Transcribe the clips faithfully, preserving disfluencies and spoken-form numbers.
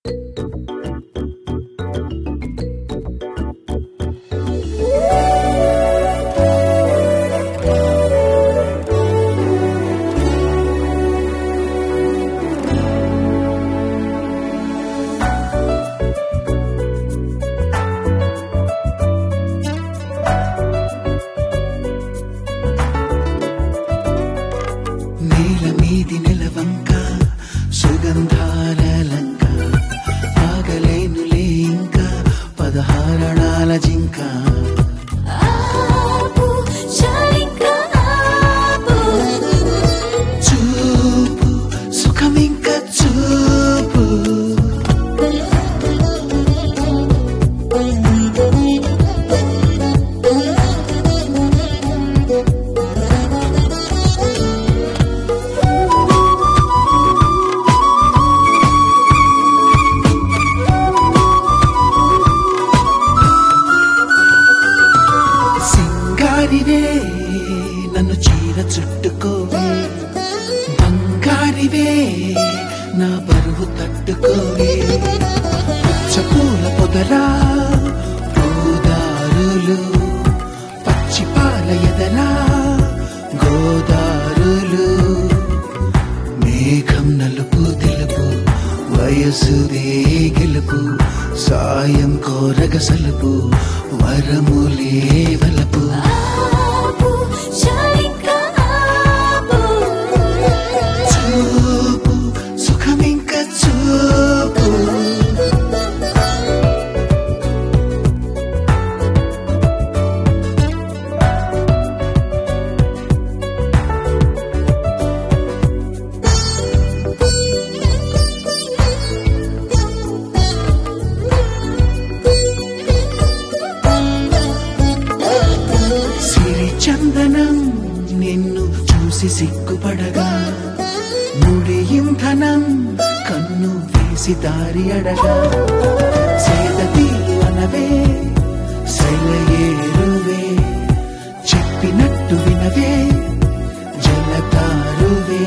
నేల మీది నెలవంక సుగంధాల లంక ఆగలేనులే ఇంకా పదహారణాల జింక ఆపు చాలింక ఆపు చూపు సుఖమింక చూపు సింగారివే నన్ను చీర చుట్టుకోవే బంగారివే నా బరువు తట్టుకోవే పచ్చపూల పొదలా గోదారులు పచ్చిపాల ఎదలా గోదారులు మేఘం నలుపు తెలుపు వయసుదే గెలుపు సాయం కోరగ సలుపు వరములే వలపు ఆపు చాలింక ఆపు చూపు సుఖమింక చూపు సిరి చందనం నిన్ను చూసి సిగ్గుపడగా ముడి ఇంధనం కన్ను వేసి దారి అడగా సేద తీరు అనవే శైలయేరువే చెప్పినట్టు వినవే జలతారువే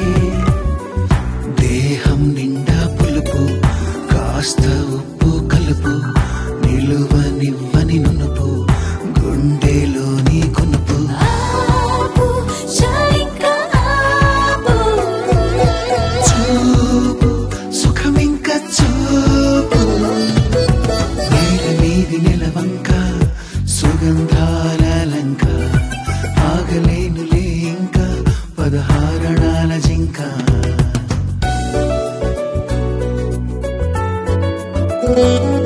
దేహం నిండా పులుపు కాస్త ఉప్పు కలుపు నిలువనివ్వని నునుపు గుండెలోని కొనుపు ఆపు చాలింక ఆపు చూపు సుఖమింక చూపు నేల మీది నెలవంక సుగంధాల లంక ఆగలేనులే ఇంకా పదహారణాల జింక ఆపు